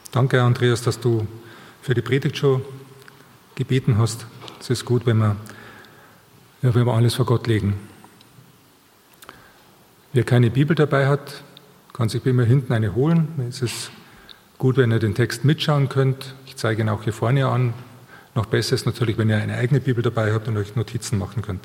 Danke, Andreas, dass du für die Predigt schon gebeten hast. Es ist gut, wenn wir alles vor Gott legen. Wer keine Bibel dabei hat, kann sich wie immer hinten eine holen. Es ist gut, wenn ihr den Text mitschauen könnt. Ich zeige ihn auch hier vorne an. Noch besser ist natürlich, wenn ihr eine eigene Bibel dabei habt und euch Notizen machen könnt.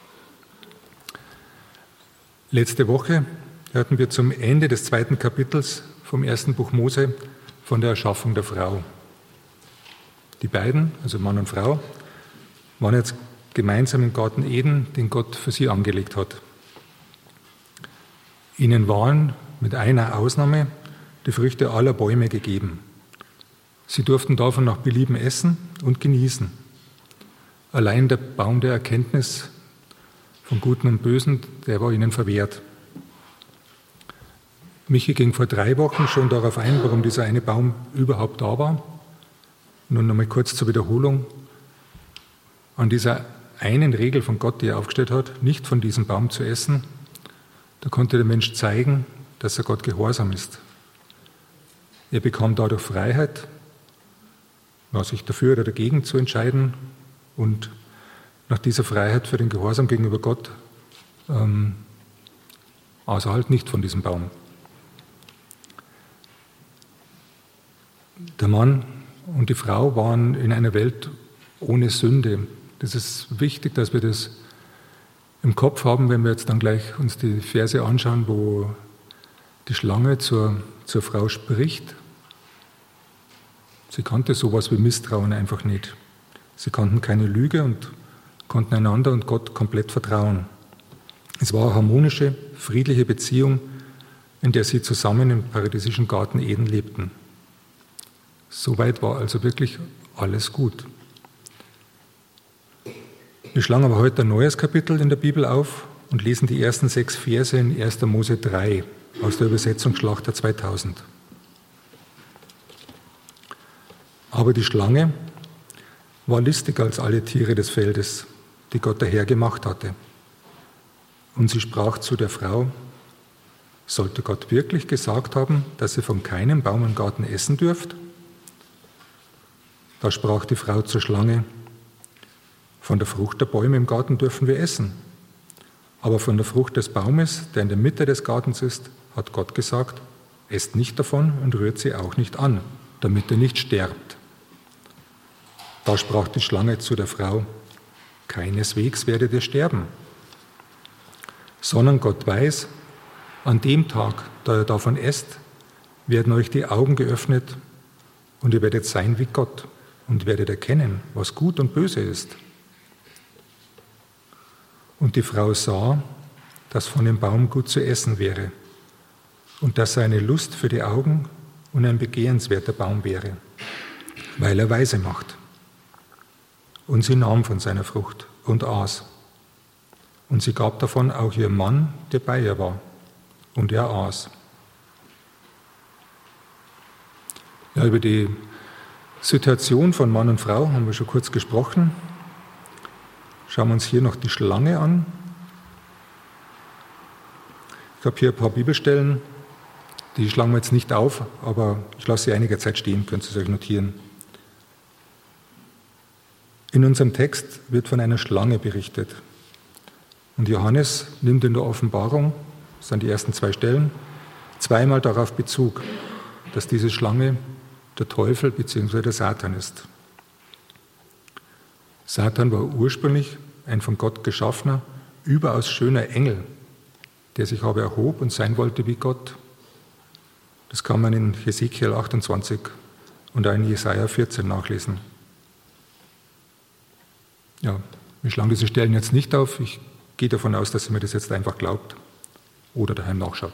Letzte Woche hörten wir zum Ende des 2. Kapitels vom 1. Buch Mose von der Erschaffung der Frau. Die beiden, also Mann und Frau, waren jetzt gemeinsam im Garten Eden, den Gott für sie angelegt hat. Ihnen waren mit einer Ausnahme die Früchte aller Bäume gegeben. Sie durften davon nach Belieben essen und genießen. Allein der Baum der Erkenntnis von Guten und Bösen, der war ihnen verwehrt. Michi ging vor 3 Wochen schon darauf ein, warum dieser eine Baum überhaupt da war. Nun nochmal kurz zur Wiederholung. An dieser einen Regel von Gott, die er aufgestellt hat, nicht von diesem Baum zu essen, da konnte der Mensch zeigen, dass er Gott gehorsam ist. Er bekam dadurch Freiheit, sich dafür oder dagegen zu entscheiden und nach dieser Freiheit für den Gehorsam gegenüber Gott aß er halt nicht von diesem Baum. Der Mann und die Frau waren in einer Welt ohne Sünde. Das ist wichtig, dass wir das im Kopf haben, wenn wir jetzt dann gleich uns die Verse anschauen, wo die Schlange zur Frau spricht. Sie kannte sowas wie Misstrauen einfach nicht. Sie kannten keine Lüge und konnten einander und Gott komplett vertrauen. Es war eine harmonische, friedliche Beziehung, in der sie zusammen im paradiesischen Garten Eden lebten. Soweit war also wirklich alles gut. Wir schlagen aber heute ein neues Kapitel in der Bibel auf und lesen die ersten 6 Verse in 1. Mose 3 aus der Übersetzung Schlachter 2000. Aber die Schlange war listiger als alle Tiere des Feldes, die Gott der Herr gemacht hatte. Und sie sprach zu der Frau: Sollte Gott wirklich gesagt haben, dass ihr von keinem Baum im Garten essen dürft? Da sprach die Frau zur Schlange: Von der Frucht der Bäume im Garten dürfen wir essen. Aber von der Frucht des Baumes, der in der Mitte des Gartens ist, hat Gott gesagt: Esst nicht davon und rührt sie auch nicht an, damit ihr nicht sterbt. Da sprach die Schlange zu der Frau: Keineswegs werdet ihr sterben, sondern Gott weiß, an dem Tag, da ihr davon esst, werden euch die Augen geöffnet und ihr werdet sein wie Gott und werdet erkennen, was gut und böse ist. Und die Frau sah, dass von dem Baum gut zu essen wäre und dass er eine Lust für die Augen und ein begehrenswerter Baum wäre, weil er weise macht. Und sie nahm von seiner Frucht und aß. Und sie gab davon auch ihrem Mann, der bei ihr war, und er aß. Ja, über die Situation von Mann und Frau haben wir schon kurz gesprochen. Schauen wir uns hier noch die Schlange an. Ich habe hier ein paar Bibelstellen, die schlagen wir jetzt nicht auf, aber ich lasse sie einige Zeit stehen, könnt ihr es euch notieren. In unserem Text wird von einer Schlange berichtet. Und Johannes nimmt in der Offenbarung, das sind die ersten 2 Stellen, 2-mal darauf Bezug, dass diese Schlange der Teufel bzw. der Satan ist. Satan war ursprünglich ein von Gott geschaffener, überaus schöner Engel, der sich aber erhob und sein wollte wie Gott. Das kann man in Hesekiel 28 und auch in Jesaja 14 nachlesen. Ja, wir schlagen diese Stellen jetzt nicht auf. Ich gehe davon aus, dass ihr mir das jetzt einfach glaubt oder daheim nachschaut.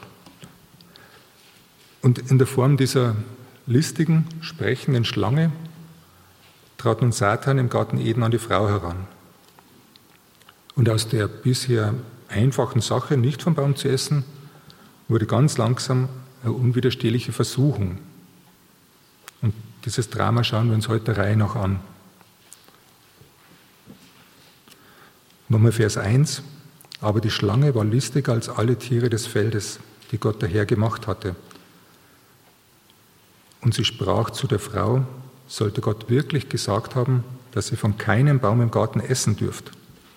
Und in der Form dieser listigen, sprechenden Schlange trat nun Satan im Garten Eden an die Frau heran. Und aus der bisher einfachen Sache, nicht vom Baum zu essen, wurde ganz langsam eine unwiderstehliche Versuchung. Und dieses Drama schauen wir uns heute der Reihe nach an. Nochmal Vers 1. Aber die Schlange war listiger als alle Tiere des Feldes, die Gott der Herr gemacht hatte. und sie sprach zu der Frau, sollte Gott wirklich gesagt haben, dass ihr von keinem Baum im Garten essen dürft.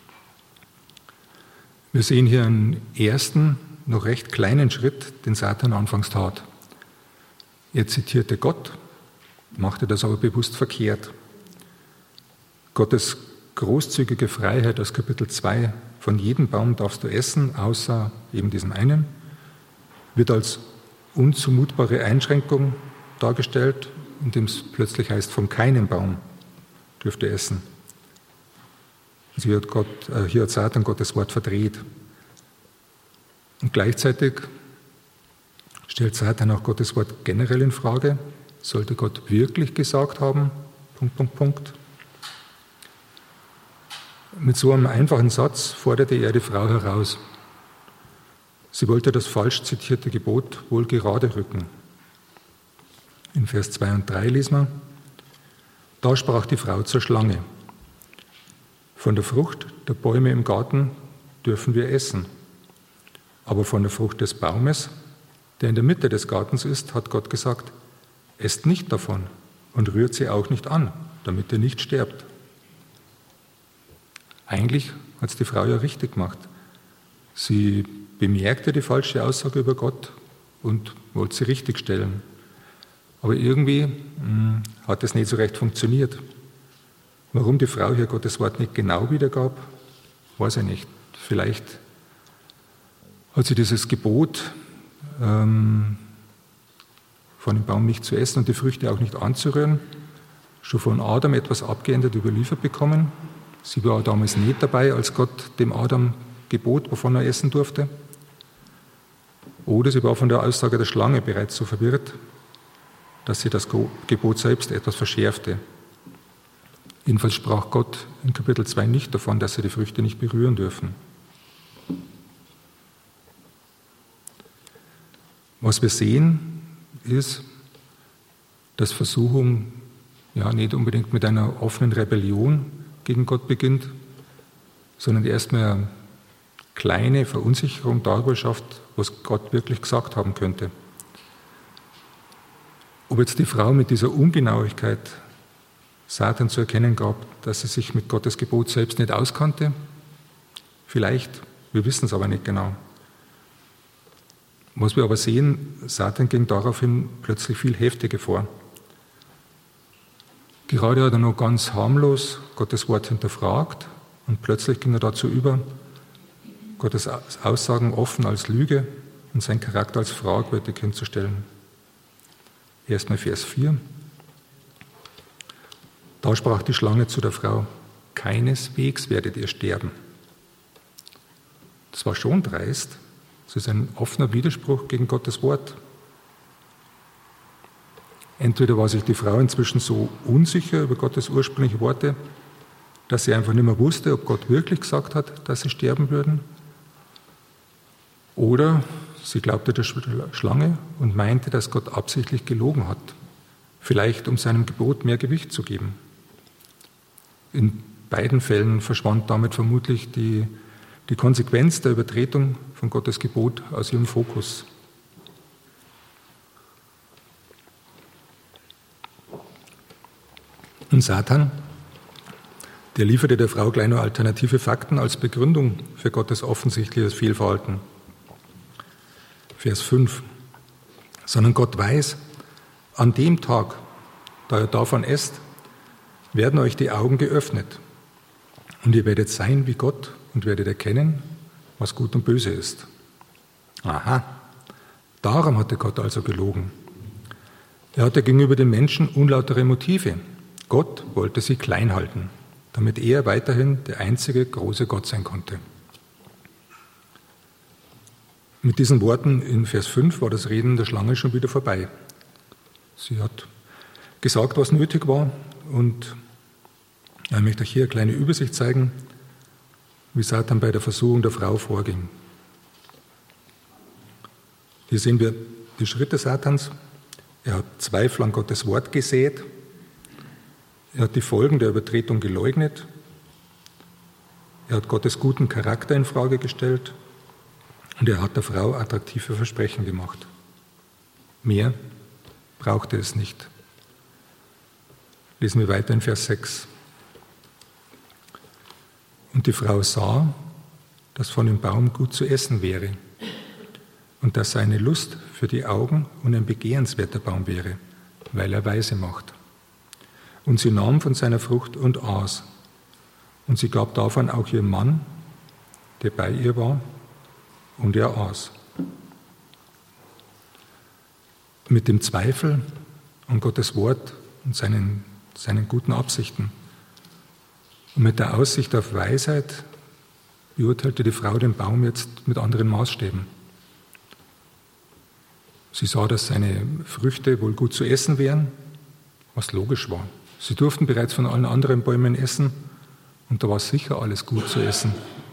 Wir sehen hier einen ersten, noch recht kleinen Schritt, den Satan anfangs tat. Er zitierte Gott, machte das aber bewusst verkehrt. Gottes großzügige Freiheit aus Kapitel 2, von jedem Baum darfst du essen, außer eben diesem einen, wird als unzumutbare Einschränkung dargestellt, indem es plötzlich heißt, von keinem Baum dürft ihr essen. Also hier hat Satan Gottes Wort verdreht. Und gleichzeitig stellt Satan auch Gottes Wort generell in Frage. Sollte Gott wirklich gesagt haben, ... Mit so einem einfachen Satz forderte er die Frau heraus. Sie wollte das falsch zitierte Gebot wohl gerade rücken. In Vers 2 und 3 lesen wir, da sprach die Frau zur Schlange, von der Frucht der Bäume im Garten dürfen wir essen, aber von der Frucht des Baumes, der in der Mitte des Gartens ist, hat Gott gesagt, esst nicht davon und rührt sie auch nicht an, damit ihr nicht sterbt. Eigentlich hat es die Frau ja richtig gemacht. Sie bemerkte die falsche Aussage über Gott und wollte sie richtigstellen. Aber irgendwie hat es nicht so recht funktioniert. Warum die Frau hier Gottes Wort nicht genau wiedergab, weiß ich nicht. Vielleicht hat sie dieses Gebot, von dem Baum nicht zu essen und die Früchte auch nicht anzurühren, schon von Adam etwas abgeändert überliefert bekommen. Sie war damals nicht dabei, als Gott dem Adam gebot, wovon er essen durfte. Oder sie war von der Aussage der Schlange bereits so verwirrt, dass sie das Gebot selbst etwas verschärfte. Jedenfalls sprach Gott in Kapitel 2 nicht davon, dass sie die Früchte nicht berühren dürfen. Was wir sehen, ist, dass Versuchung ja nicht unbedingt mit einer offenen Rebellion gegen Gott beginnt, sondern erstmal eine kleine Verunsicherung darüber schafft, was Gott wirklich gesagt haben könnte. Ob jetzt die Frau mit dieser Ungenauigkeit Satan zu erkennen gab, dass sie sich mit Gottes Gebot selbst nicht auskannte, vielleicht, wir wissen es aber nicht genau. Was wir aber sehen, Satan ging daraufhin plötzlich viel heftiger vor. Gerade hat er noch ganz harmlos Gottes Wort hinterfragt und plötzlich ging er dazu über, Gottes Aussagen offen als Lüge und seinen Charakter als fragwürdig hinzustellen. Erstmal Vers 4. Da sprach die Schlange zu der Frau, keineswegs werdet ihr sterben. Das war schon dreist. Das ist ein offener Widerspruch gegen Gottes Wort. Entweder war sich die Frau inzwischen so unsicher über Gottes ursprüngliche Worte, dass sie einfach nicht mehr wusste, ob Gott wirklich gesagt hat, dass sie sterben würden. Oder sie glaubte der Schlange und meinte, dass Gott absichtlich gelogen hat, vielleicht um seinem Gebot mehr Gewicht zu geben. In beiden Fällen verschwand damit vermutlich die Konsequenz der Übertretung von Gottes Gebot aus ihrem Fokus. Und Satan, der lieferte der Frau gleich noch alternative Fakten als Begründung für Gottes offensichtliches Fehlverhalten. Vers 5. Sondern Gott weiß, an dem Tag, da ihr davon esst, werden euch die Augen geöffnet und ihr werdet sein wie Gott und werdet erkennen, was gut und böse ist. Aha, darum hatte Gott also gelogen. Er hatte gegenüber den Menschen unlautere Motive. Gott wollte sie klein halten, damit er weiterhin der einzige große Gott sein konnte. Mit diesen Worten in Vers 5 war das Reden der Schlange schon wieder vorbei. Sie hat gesagt, was nötig war, und ich möchte euch hier eine kleine Übersicht zeigen, wie Satan bei der Versuchung der Frau vorging. Hier sehen wir die Schritte Satans. Er hat Zweifel an Gottes Wort gesät. Er hat die Folgen der Übertretung geleugnet. Er hat Gottes guten Charakter in Frage gestellt. Und er hat der Frau attraktive Versprechen gemacht. Mehr brauchte es nicht. Lesen wir weiter in Vers 6. Und die Frau sah, dass von dem Baum gut zu essen wäre und dass er eine Lust für die Augen und ein begehrenswerter Baum wäre, weil er weise macht. Und sie nahm von seiner Frucht und aß. Und sie gab davon auch ihrem Mann, der bei ihr war, und er aß. Mit dem Zweifel an Gottes Wort und seinen guten Absichten und mit der Aussicht auf Weisheit beurteilte die Frau den Baum jetzt mit anderen Maßstäben. Sie sah, dass seine Früchte wohl gut zu essen wären, was logisch war. Sie durften bereits von allen anderen Bäumen essen und da war sicher alles gut zu essen.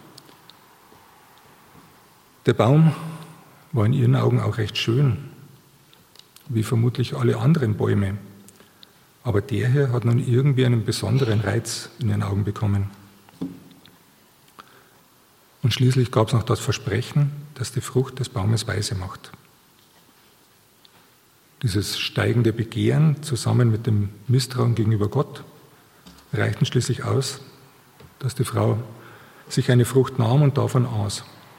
Der Baum war in ihren Augen auch recht schön, wie vermutlich alle anderen Bäume. Aber der hier hat nun irgendwie einen besonderen Reiz in ihren Augen bekommen. Und schließlich gab es noch das Versprechen, dass die Frucht des Baumes weise macht. Dieses steigende Begehren zusammen mit dem Misstrauen gegenüber Gott reichten schließlich aus, dass die Frau sich eine Frucht nahm und davon aß.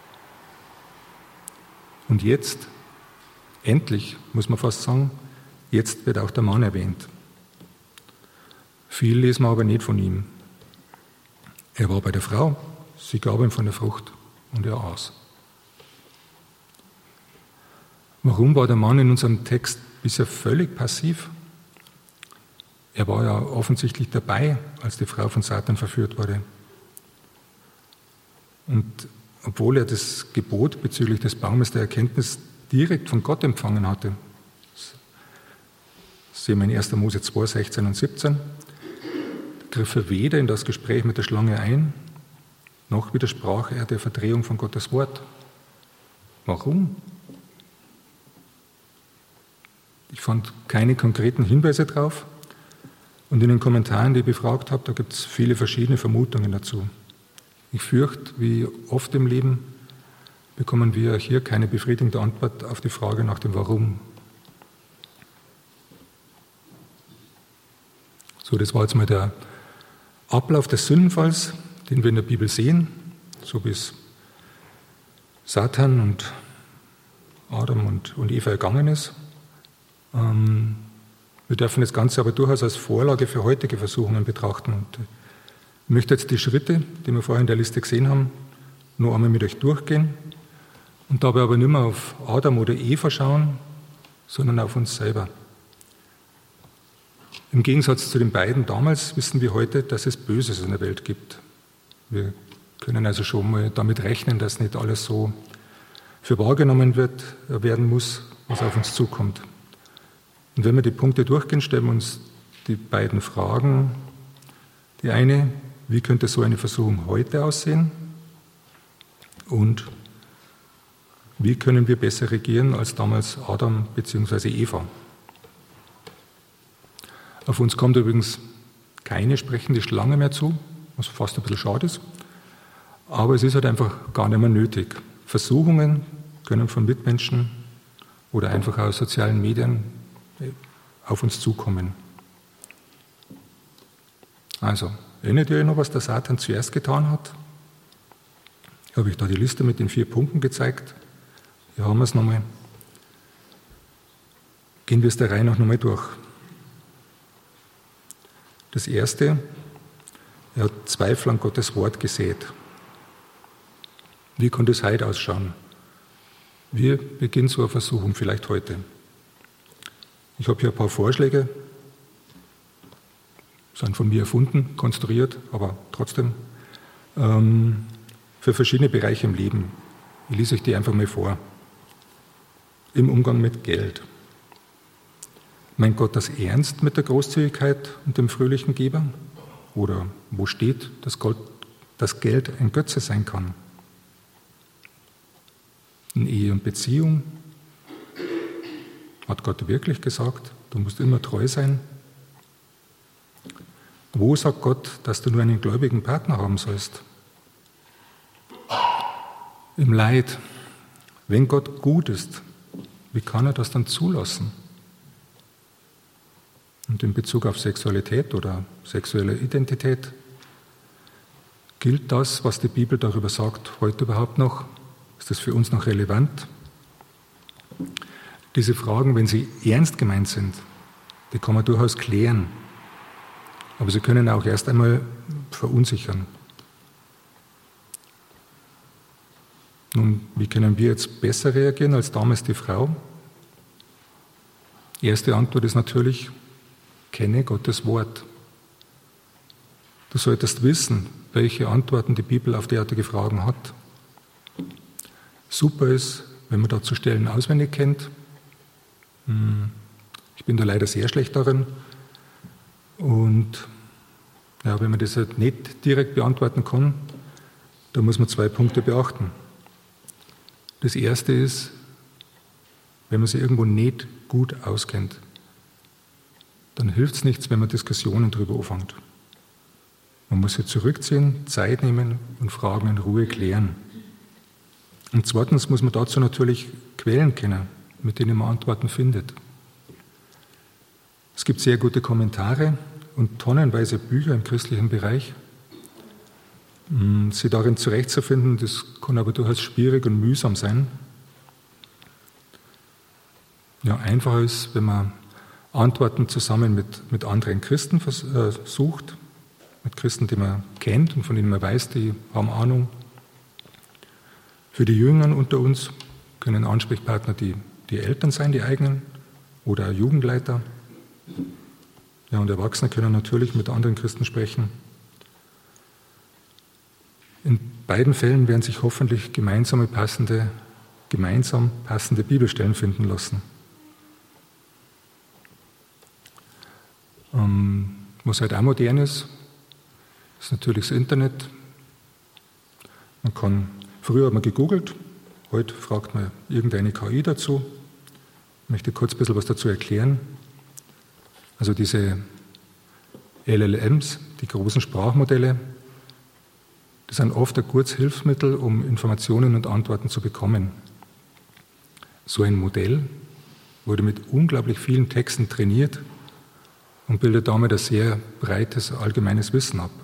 Und jetzt, endlich, muss man fast sagen, jetzt wird auch der Mann erwähnt. Viel lesen wir aber nicht von ihm. Er war bei der Frau, sie gab ihm von der Frucht und er aß. Warum war der Mann in unserem Text bisher völlig passiv? Er war ja offensichtlich dabei, als die Frau von Satan verführt wurde. Und obwohl er das Gebot bezüglich des Baumes der Erkenntnis direkt von Gott empfangen hatte, das sehen wir in 1. Mose 2, 16 und 17, griff er weder in das Gespräch mit der Schlange ein, noch widersprach er der Verdrehung von Gottes Wort. Warum? Ich fand keine konkreten Hinweise drauf und in den Kommentaren, die ich befragt habe, da gibt es viele verschiedene Vermutungen dazu. Ich fürchte, wie oft im Leben bekommen wir hier keine befriedigende Antwort auf die Frage nach dem Warum. So, das war jetzt mal der Ablauf des Sündenfalls, den wir in der Bibel sehen, so wie es Satan und Adam und Eva ergangen ist. Wir dürfen das Ganze aber durchaus als Vorlage für heutige Versuchungen betrachten. Und ich möchte jetzt die Schritte, die wir vorher in der Liste gesehen haben, nur einmal mit euch durchgehen und dabei aber nicht mehr auf Adam oder Eva schauen, sondern auf uns selber. Im Gegensatz zu den beiden damals wissen wir heute, dass es Böses in der Welt gibt. Wir können also schon mal damit rechnen, dass nicht alles so für wahrgenommen werden muss, was auf uns zukommt. Und wenn wir die Punkte durchgehen, stellen wir uns die beiden Fragen. Die eine, wie könnte so eine Versuchung heute aussehen? Und wie können wir besser regieren als damals Adam bzw. Eva? Auf uns kommt übrigens keine sprechende Schlange mehr zu, was fast ein bisschen schade ist. Aber es ist halt einfach gar nicht mehr nötig. Versuchungen können von Mitmenschen oder einfach aus sozialen Medien auf uns zukommen. Also, erinnert ihr euch noch, was der Satan zuerst getan hat? Habe ich da die Liste mit den 4 Punkten gezeigt? Hier haben wir es nochmal. Gehen wir es der Reihe nach nochmal durch. Das Erste, er hat Zweifel an Gottes Wort gesät. Wie konnte es heute ausschauen? Wie beginnt so eine Versuchung vielleicht heute? Ich habe hier ein paar Vorschläge, sind von mir erfunden, konstruiert, aber trotzdem, für verschiedene Bereiche im Leben. Ich lese euch die einfach mal vor. Im Umgang mit Geld. Meint Gott das ernst mit der Großzügigkeit und dem fröhlichen Geber? Oder wo steht, dass Geld ein Götze sein kann? In Ehe und Beziehung? Hat Gott wirklich gesagt, du musst immer treu sein? Wo sagt Gott, dass du nur einen gläubigen Partner haben sollst? Im Leid. Wenn Gott gut ist, wie kann er das dann zulassen? Und in Bezug auf Sexualität oder sexuelle Identität, gilt das, was die Bibel darüber sagt, heute überhaupt noch? Ist das für uns noch relevant? Diese Fragen, wenn sie ernst gemeint sind, die kann man durchaus klären. Aber sie können auch erst einmal verunsichern. Nun, wie können wir jetzt besser reagieren als damals die Frau? Erste Antwort ist natürlich, kenne Gottes Wort. Du solltest wissen, welche Antworten die Bibel auf derartige Fragen hat. Super ist, wenn man dazu Stellen auswendig kennt. Ich bin da leider sehr schlecht darin. Und ja, wenn man das halt nicht direkt beantworten kann, dann muss man 2 Punkte beachten. Das erste ist, wenn man sich irgendwo nicht gut auskennt, dann hilft es nichts, wenn man Diskussionen darüber anfängt. Man muss sich zurückziehen, Zeit nehmen und Fragen in Ruhe klären. Und zweitens muss man dazu natürlich Quellen kennen, mit denen man Antworten findet. Es gibt sehr gute Kommentare und tonnenweise Bücher im christlichen Bereich. Sie darin zurechtzufinden, das kann aber durchaus schwierig und mühsam sein. Ja, einfacher ist, wenn man Antworten zusammen mit anderen Christen sucht, mit Christen, die man kennt und von denen man weiß, die haben Ahnung. Für die Jüngeren unter uns können Ansprechpartner die Eltern sein, die eigenen, oder Jugendleiter. Ja, und Erwachsene können natürlich mit anderen Christen sprechen. In beiden Fällen werden sich hoffentlich gemeinsam passende Bibelstellen finden lassen. Was halt auch modern ist natürlich das Internet. Früher hat man gegoogelt, heute fragt man irgendeine KI dazu. Ich möchte kurz ein bisschen was dazu erklären. Also diese LLMs, die großen Sprachmodelle, das sind oft ein gutes Hilfsmittel, um Informationen und Antworten zu bekommen. So ein Modell wurde mit unglaublich vielen Texten trainiert und bildet damit ein sehr breites allgemeines Wissen ab.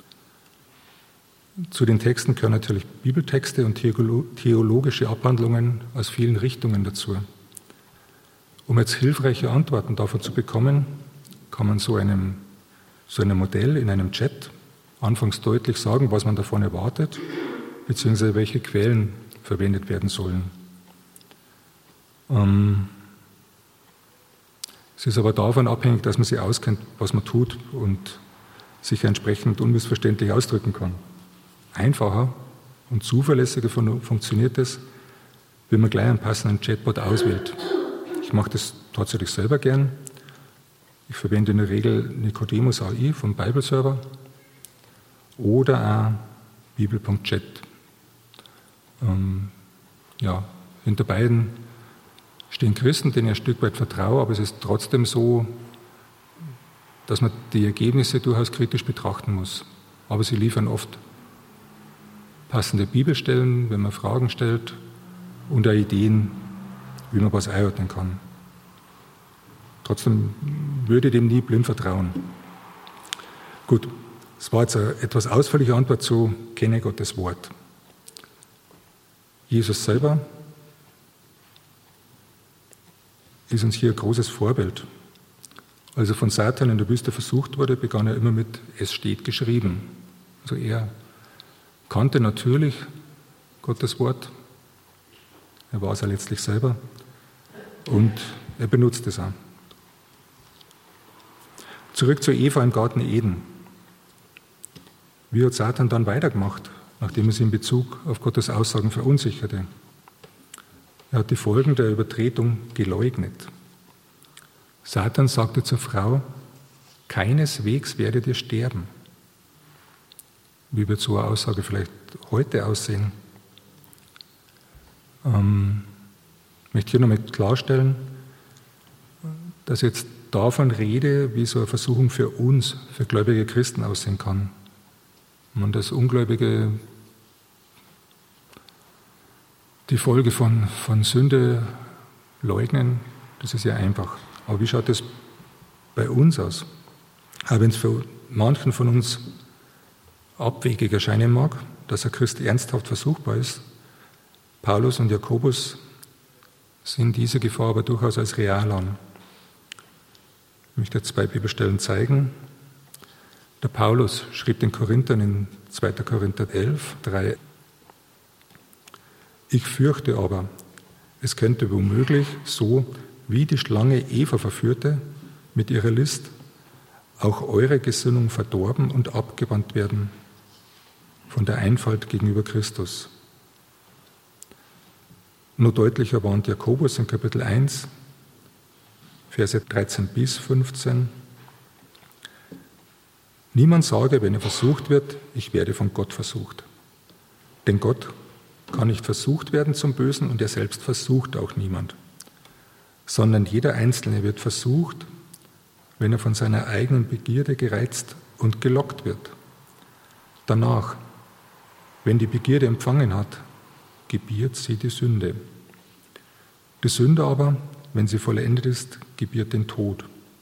Zu den Texten gehören natürlich Bibeltexte und theologische Abhandlungen aus vielen Richtungen dazu. Um jetzt hilfreiche Antworten davon zu bekommen, kann man so einem Modell in einem Chat anfangs deutlich sagen, was man davon erwartet, beziehungsweise welche Quellen verwendet werden sollen. Es ist aber davon abhängig, dass man sich auskennt, was man tut und sich entsprechend unmissverständlich ausdrücken kann. Einfacher und zuverlässiger funktioniert es, wenn man gleich einen passenden Chatbot auswählt. Ich mache das tatsächlich selber gern. Ich verwende in der Regel Nicodemus AI vom Bible Server oder auch bibel.chat. Hinter beiden stehen Christen, denen ich ein Stück weit vertraue, aber es ist trotzdem so, dass man die Ergebnisse durchaus kritisch betrachten muss. Aber sie liefern oft passende Bibelstellen, wenn man Fragen stellt, und auch Ideen, wie man was einordnen kann. Trotzdem würde ich dem nie blind vertrauen. Gut, das war jetzt eine etwas ausführliche Antwort zu kenne Gottes Wort. Jesus selber ist uns hier ein großes Vorbild. Als er von Satan in der Wüste versucht wurde, begann er immer mit es steht geschrieben. Also er kannte natürlich Gottes Wort, er war es ja letztlich selber und er benutzt es auch. Zurück zu Eva im Garten Eden. Wie hat Satan dann weitergemacht, nachdem er sie in Bezug auf Gottes Aussagen verunsicherte? Er hat die Folgen der Übertretung geleugnet. Satan sagte zur Frau, keineswegs werdet ihr sterben. Wie wird so eine Aussage vielleicht heute aussehen? Ich möchte hier nochmal klarstellen, dass ich jetzt davon rede, wie so eine Versuchung für uns, für gläubige Christen aussehen kann. Und das Ungläubige die Folge von Sünde leugnen, das ist ja einfach. Aber wie schaut es bei uns aus. Aber wenn es für manchen von uns abwegig erscheinen mag, dass ein Christ ernsthaft versuchbar ist, Paulus und Jakobus sehen diese Gefahr aber durchaus als real an. Ich möchte 2 Bibelstellen zeigen. Der Paulus schrieb den Korinthern in 2. Korinther 11, 3: Ich fürchte aber, es könnte womöglich so, wie die Schlange Eva verführte mit ihrer List, auch eure Gesinnung verdorben und abgewandt werden von der Einfalt gegenüber Christus. Nur deutlicher warnt Jakobus in Kapitel 1, Verse 13 bis 15. Niemand sage, wenn er versucht wird, ich werde von Gott versucht. Denn Gott kann nicht versucht werden zum Bösen und er selbst versucht auch niemand. Sondern jeder Einzelne wird versucht, wenn er von seiner eigenen Begierde gereizt und gelockt wird. Danach, wenn die Begierde empfangen hat, gebiert sie die Sünde. Die Sünde aber, wenn sie vollendet ist, gebiert den Tod.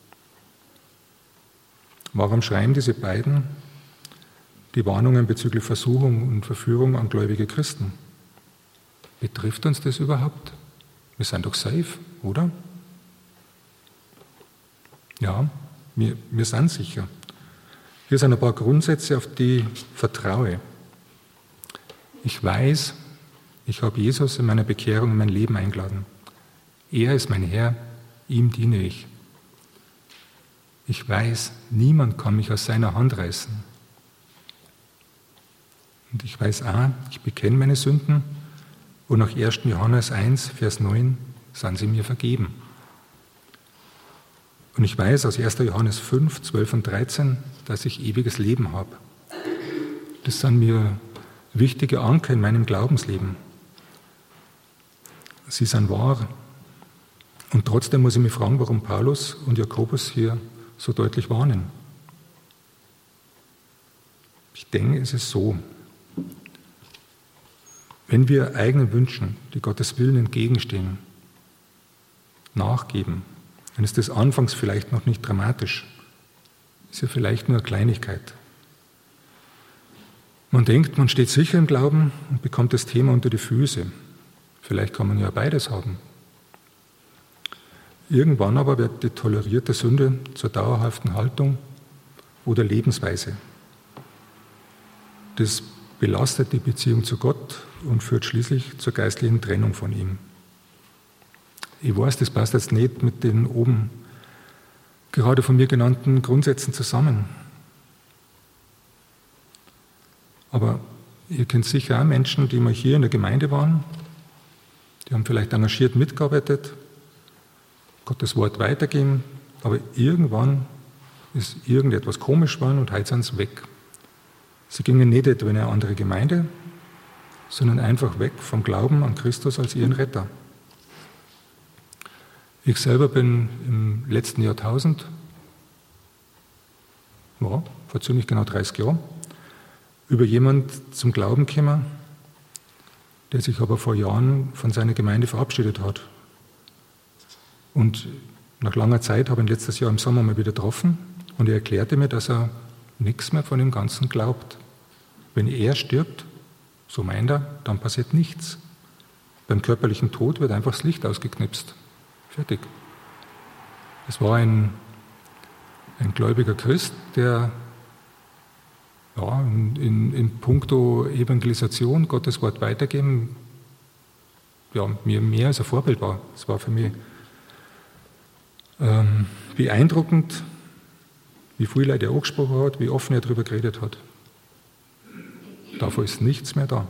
Warum schreiben diese beiden die Warnungen bezüglich Versuchung und Verführung an gläubige Christen? Betrifft uns das überhaupt? Wir sind doch safe, oder? Ja, wir sind sicher. Hier sind ein paar Grundsätze, auf die ich vertraue. Ich weiß, ich habe Jesus in meiner Bekehrung in mein Leben eingeladen. Er ist mein Herr, ihm diene ich. Ich weiß, niemand kann mich aus seiner Hand reißen. Und ich weiß auch, ich bekenne meine Sünden und nach 1. Johannes 1, Vers 9 sind sie mir vergeben. Und ich weiß aus 1. Johannes 5, 12 und 13, dass ich ewiges Leben habe. Das sind mir wichtige Anker in meinem Glaubensleben. Sie sind wahr. Und trotzdem muss ich mich fragen, warum Paulus und Jakobus hier so deutlich warnen. Ich denke, es ist so: Wenn wir eigenen Wünschen, die Gottes Willen entgegenstehen, nachgeben, dann ist das anfangs vielleicht noch nicht dramatisch. Ist ja vielleicht nur eine Kleinigkeit. Man denkt, man steht sicher im Glauben und bekommt das Thema unter die Füße. Vielleicht kann man ja beides haben. Irgendwann aber wird die tolerierte Sünde zur dauerhaften Haltung oder Lebensweise. Das belastet die Beziehung zu Gott und führt schließlich zur geistlichen Trennung von ihm. Ich weiß, das passt jetzt nicht mit den oben gerade von mir genannten Grundsätzen zusammen. Aber ihr kennt sicher auch Menschen, die mal hier in der Gemeinde waren, die haben vielleicht engagiert mitgearbeitet, Gottes Wort weitergeben, aber irgendwann ist irgendetwas komisch geworden und heute sind sie weg. Sie gingen nicht etwa in eine andere Gemeinde, sondern einfach weg vom Glauben an Christus als ihren Retter. Ich selber bin im letzten Jahrtausend, vor ziemlich genau 30 Jahren, über jemanden zum Glauben gekommen, der sich aber vor Jahren von seiner Gemeinde verabschiedet hat. Und nach langer Zeit habe ich ihn letztes Jahr im Sommer mal wieder getroffen und er erklärte mir, dass er nichts mehr von dem Ganzen glaubt. Wenn er stirbt, so meint er, dann passiert nichts. Beim körperlichen Tod wird einfach das Licht ausgeknipst. Fertig. Es war ein gläubiger Christ, der in puncto Evangelisation, Gottes Wort weitergeben, mir mehr als ein Vorbild war. Es war für mich beeindruckend, wie viele Leute er angesprochen hat, wie offen er darüber geredet hat. Davon ist nichts mehr da.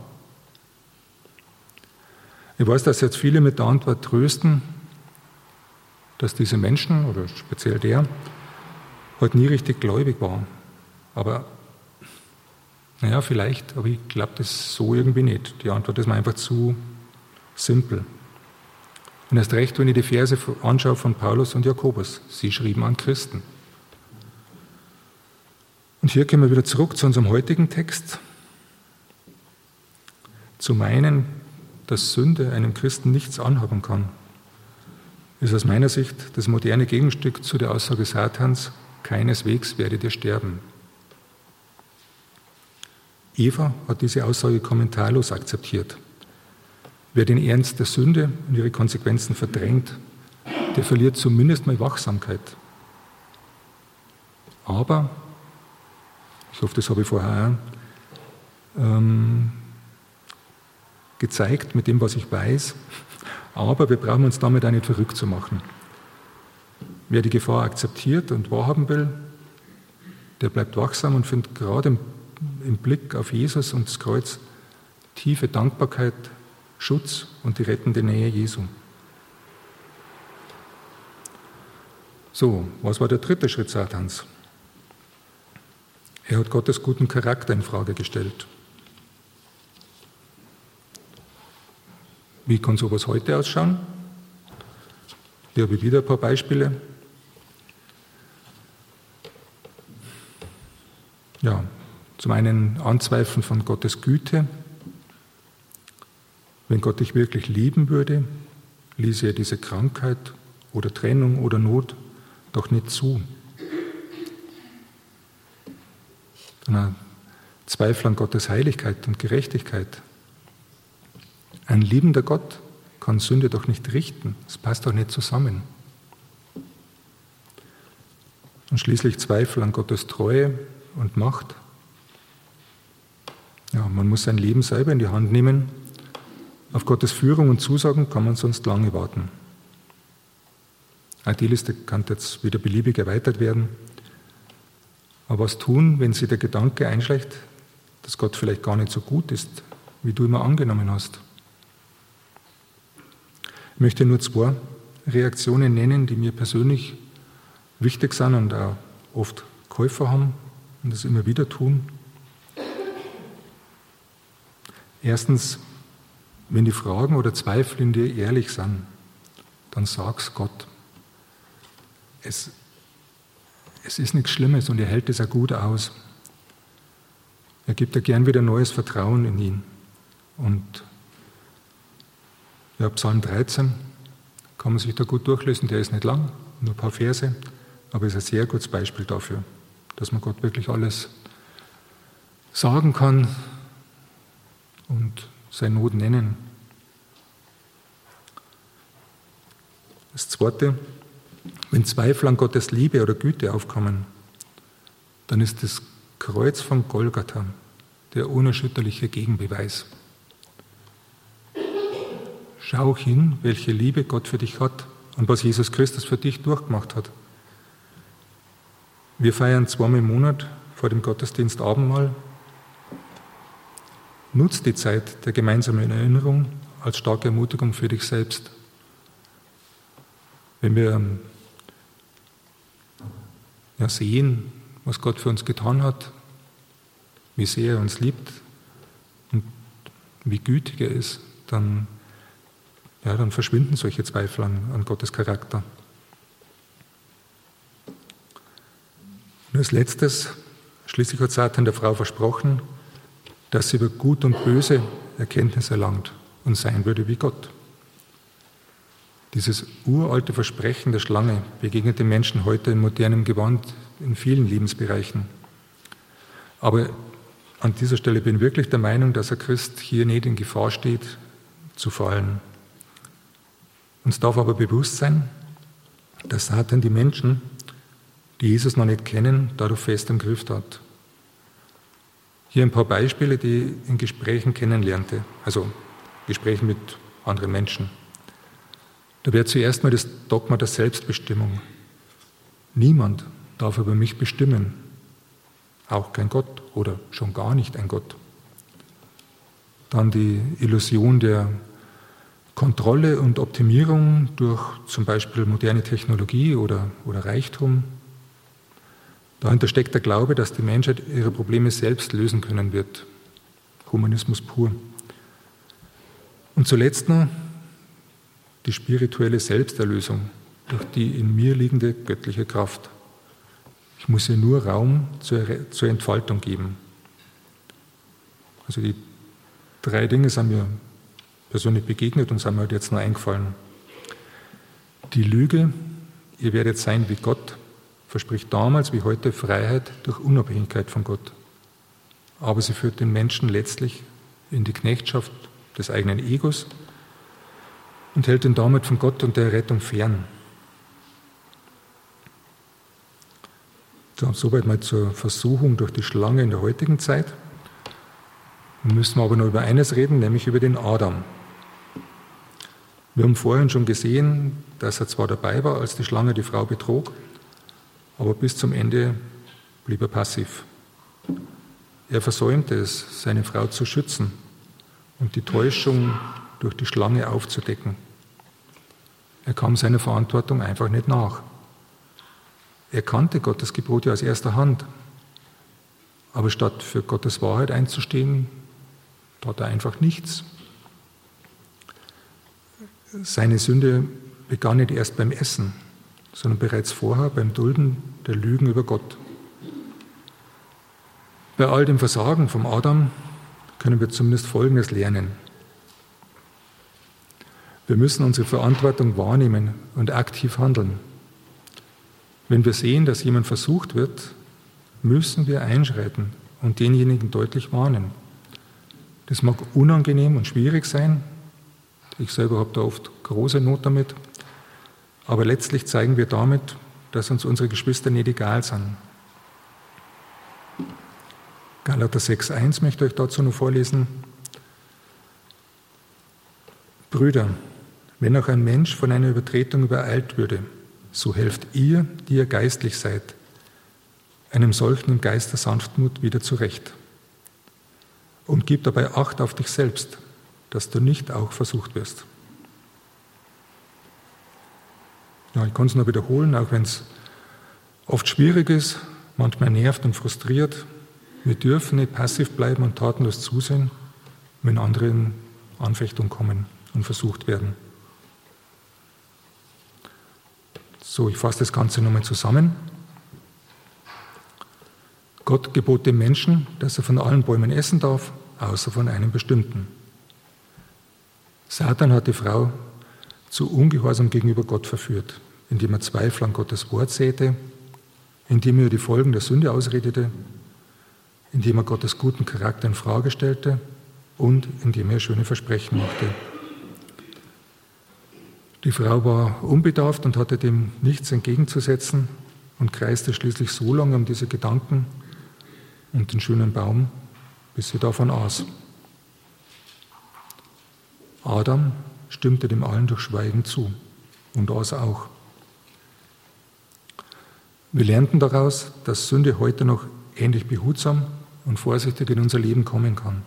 Ich weiß, dass jetzt viele mit der Antwort trösten, dass diese Menschen, oder speziell der, halt nie richtig gläubig war. Aber, vielleicht, aber ich glaube das so irgendwie nicht. Die Antwort ist mir einfach zu simpel. Und erst recht, wenn ich die Verse anschaue von Paulus und Jakobus. Sie schrieben an Christen. Und hier kommen wir wieder zurück zu unserem heutigen Text. Zu meinen, dass Sünde einem Christen nichts anhaben kann, ist aus meiner Sicht das moderne Gegenstück zu der Aussage Satans, keineswegs werdet ihr sterben. Eva hat diese Aussage kommentarlos akzeptiert. Wer den Ernst der Sünde und ihre Konsequenzen verdrängt, der verliert zumindest mal Wachsamkeit. Aber, ich hoffe, das habe ich vorher auch gezeigt mit dem, was ich weiß, aber wir brauchen uns damit auch nicht verrückt zu machen. Wer die Gefahr akzeptiert und wahrhaben will, der bleibt wachsam und findet gerade im Blick auf Jesus und das Kreuz tiefe Dankbarkeit, Schutz und die rettende Nähe Jesu. So, was war der dritte Schritt Satans? Er hat Gottes guten Charakter in Frage gestellt. Wie kann sowas heute ausschauen? Hier habe ich wieder ein paar Beispiele. Ja, zum einen Anzweifeln von Gottes Güte. Wenn Gott dich wirklich lieben würde, ließe er diese Krankheit oder Trennung oder Not doch nicht zu. Dann Zweifel an Gottes Heiligkeit und Gerechtigkeit. Ein liebender Gott kann Sünde doch nicht richten. Das passt doch nicht zusammen. Und schließlich Zweifel an Gottes Treue und Macht. Ja, man muss sein Leben selber in die Hand nehmen. Auf Gottes Führung und Zusagen kann man sonst lange warten. Die Liste kann jetzt wieder beliebig erweitert werden. Aber was tun, wenn sich der Gedanke einschleicht, dass Gott vielleicht gar nicht so gut ist, wie du immer angenommen hast? Ich möchte nur 2 Reaktionen nennen, die mir persönlich wichtig sind und auch oft geholfen haben und das immer wieder tun. Erstens, wenn die Fragen oder Zweifel in dir ehrlich sind, dann sag's Gott. Es ist nichts Schlimmes und er hält es auch gut aus. Er gibt dir gern wieder neues Vertrauen in ihn. Und ja, Psalm 13 kann man sich da gut durchlesen, der ist nicht lang, nur ein paar Verse, aber ist ein sehr gutes Beispiel dafür, dass man Gott wirklich alles sagen kann und seine Not nennen. Das Zweite, wenn Zweifel an Gottes Liebe oder Güte aufkommen, dann ist das Kreuz von Golgatha der unerschütterliche Gegenbeweis. Schau hin, welche Liebe Gott für dich hat und was Jesus Christus für dich durchgemacht hat. Wir feiern 2-mal im Monat vor dem Gottesdienst Abendmahl. Nutz die Zeit der gemeinsamen Erinnerung als starke Ermutigung für dich selbst. Wenn wir sehen, was Gott für uns getan hat, wie sehr er uns liebt und wie gütig er ist, dann verschwinden solche Zweifel an Gottes Charakter. Und als letztes, schließlich hat Satan der Frau versprochen, dass sie über Gut und Böse Erkenntnis erlangt und sein würde wie Gott. Dieses uralte Versprechen der Schlange begegnet den Menschen heute in modernem Gewand in vielen Lebensbereichen. Aber an dieser Stelle bin ich wirklich der Meinung, dass ein Christ hier nicht in Gefahr steht, zu fallen. Uns darf aber bewusst sein, dass Satan die Menschen, die Jesus noch nicht kennen, dadurch fest im Griff hat. Hier ein paar Beispiele, die ich in Gesprächen kennenlernte, also Gesprächen mit anderen Menschen. Da wäre zuerst mal das Dogma der Selbstbestimmung. Niemand darf über mich bestimmen, auch kein Gott oder schon gar nicht ein Gott. Dann die Illusion der Kontrolle und Optimierung durch zum Beispiel moderne Technologie oder Reichtum. Dahinter steckt der Glaube, dass die Menschheit ihre Probleme selbst lösen können wird. Humanismus pur. Und zuletzt noch die spirituelle Selbsterlösung durch die in mir liegende göttliche Kraft. Ich muss ihr nur Raum zur Entfaltung geben. Also die 3 Dinge sind mir persönlich begegnet und sind mir halt jetzt noch eingefallen. Die Lüge, ihr werdet sein wie Gott, verspricht damals wie heute Freiheit durch Unabhängigkeit von Gott. Aber sie führt den Menschen letztlich in die Knechtschaft des eigenen Egos und hält ihn damit von Gott und der Rettung fern. Soweit mal zur Versuchung durch die Schlange in der heutigen Zeit. Nun müssen wir aber noch über eines reden, nämlich über den Adam. Wir haben vorhin schon gesehen, dass er zwar dabei war, als die Schlange die Frau betrog, aber bis zum Ende blieb er passiv. Er versäumte es, seine Frau zu schützen und die Täuschung durch die Schlange aufzudecken. Er kam seiner Verantwortung einfach nicht nach. Er kannte Gottes Gebote aus erster Hand, aber statt für Gottes Wahrheit einzustehen, tat er einfach nichts. Seine Sünde begann nicht erst beim Essen, sondern bereits vorher beim Dulden der Lügen über Gott. Bei all dem Versagen vom Adam können wir zumindest Folgendes lernen. Wir müssen unsere Verantwortung wahrnehmen und aktiv handeln. Wenn wir sehen, dass jemand versucht wird, müssen wir einschreiten und denjenigen deutlich warnen. Das mag unangenehm und schwierig sein. Ich selber habe da oft große Not damit. Aber letztlich zeigen wir damit, dass uns unsere Geschwister nicht egal sind. Galater 6,1 möchte ich euch dazu noch vorlesen. Brüder, wenn auch ein Mensch von einer Übertretung übereilt würde, so helft ihr, die ihr geistlich seid, einem solchen im Geist der Sanftmut wieder zurecht. Und gib dabei Acht auf dich selbst, dass du nicht auch versucht wirst. Ja, ich kann es nur wiederholen, auch wenn es oft schwierig ist, manchmal nervt und frustriert. Wir dürfen nicht passiv bleiben und tatenlos zusehen, wenn andere in Anfechtung kommen und versucht werden. So, ich fasse das Ganze nochmal zusammen. Gott gebot dem Menschen, dass er von allen Bäumen essen darf, außer von einem bestimmten. Satan hat die Frau zu Ungehorsam gegenüber Gott verführt, indem er Zweifel an Gottes Wort säte, indem er die Folgen der Sünde ausredete, indem er Gottes guten Charakter in Frage stellte und indem er schöne Versprechen machte. Die Frau war unbedarft und hatte dem nichts entgegenzusetzen und kreiste schließlich so lange um diese Gedanken und den schönen Baum, bis sie davon aß. Adam stimmte dem allen durch Schweigen zu und aß auch. Wir lernten daraus, dass Sünde heute noch ähnlich behutsam und vorsichtig in unser Leben kommen kann.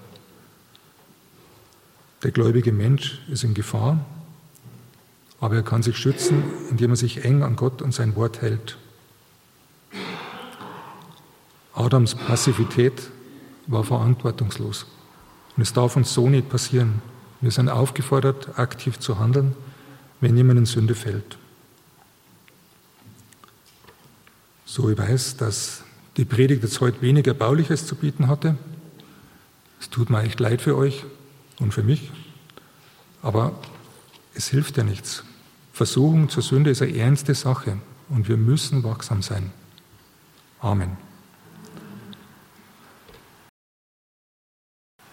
Der gläubige Mensch ist in Gefahr, aber er kann sich schützen, indem er sich eng an Gott und sein Wort hält. Adams Passivität war verantwortungslos. Und es darf uns so nicht passieren. Wir sind aufgefordert, aktiv zu handeln, wenn jemand in Sünde fällt. So, ich weiß, dass die Predigt jetzt heute wenig Erbauliches zu bieten hatte. Es tut mir echt leid für euch und für mich, aber es hilft ja nichts. Versuchung zur Sünde ist eine ernste Sache und wir müssen wachsam sein. Amen.